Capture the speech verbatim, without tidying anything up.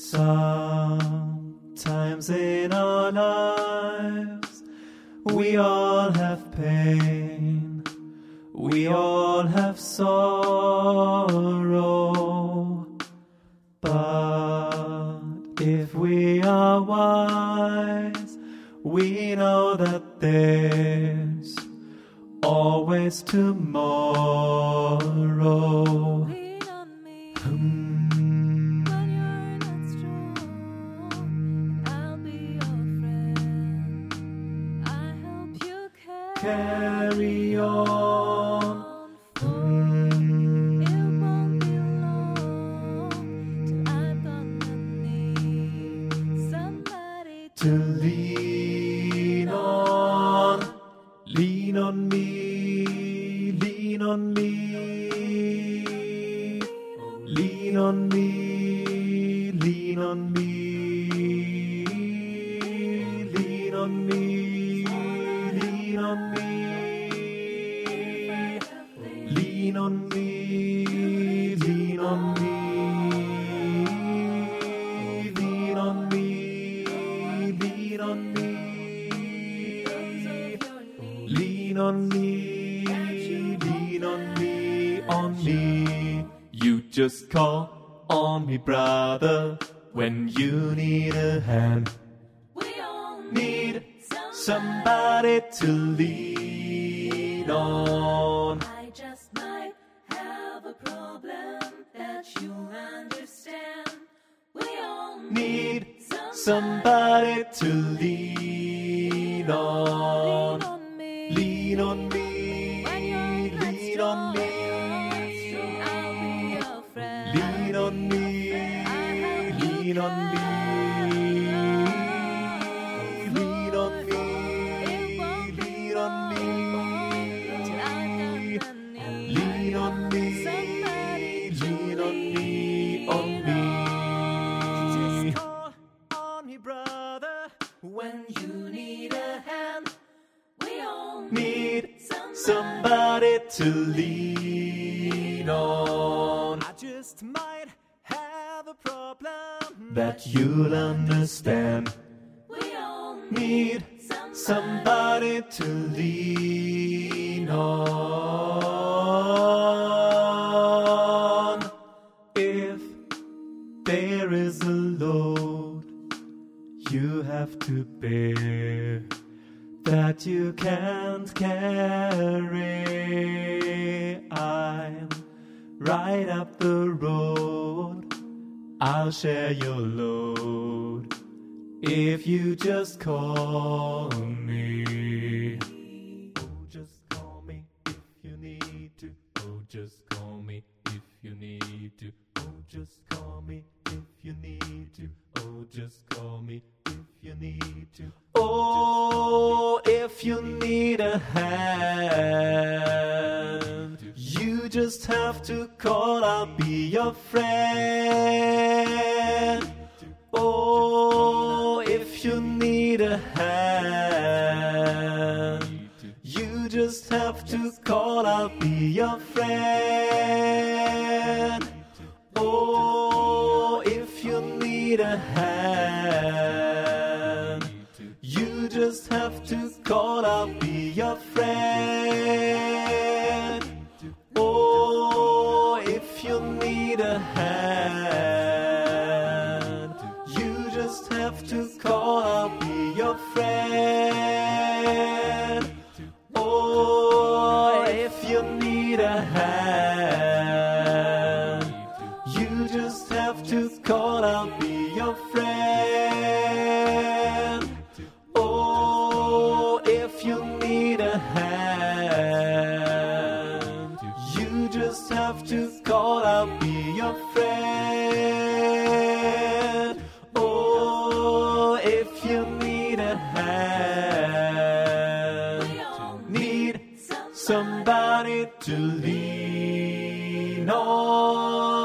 Sometimes in our lives we all have pain, we all have sorrow, but if we are wise, we know that there's always tomorrow. Lean on me Hmm. when you're not strong, and I'll be your friend. I help you Carry on. Hmm. It won't be long till I'm gonna need somebody To lean on, lean on me, lean on me, lean on me, lean on me, lean on me, lean on me, lean on me, lean on me, lean on me, lean on me, lean on me, lean on me, on me. You just call on me, brother, when you need a hand. We all Need somebody to lean on. I just might have a problem that you understand. We all Need somebody to lean on. on me. Lean on me, When you're not lean on me, strong, I'll be your friend. lean on me, lean on me, lean on me, lean on me, lean on me, lean on me, on me. Just call on me, brother, when you need a hand. We all Need somebody to lean on. I just might have a problem that you'll understand. we all Need somebody to lean on. If there is a load you have to bear that you can't carry, I'm right up the road. I'll share your load if you just call me. Oh, just call me if you need to. Oh, just call me if you need to. Oh, just call me if you need to. Oh, just call me if you need to. Oh, if you need a hand, you just have to call. I'll be your friend. Oh, if you need a hand, you just have to call. I'll be your friend. Oh, if you need a hand, you just have to call. I'll be your friend. Oh, if you need a hand, you just have to call. I'll be your friend. Oh, if you need a hand, you just have to call. I'll be your friend. Oh, if you need a hand, you just have to call. I'll be your friend. Oh, if you need a hand, need somebody to lean on.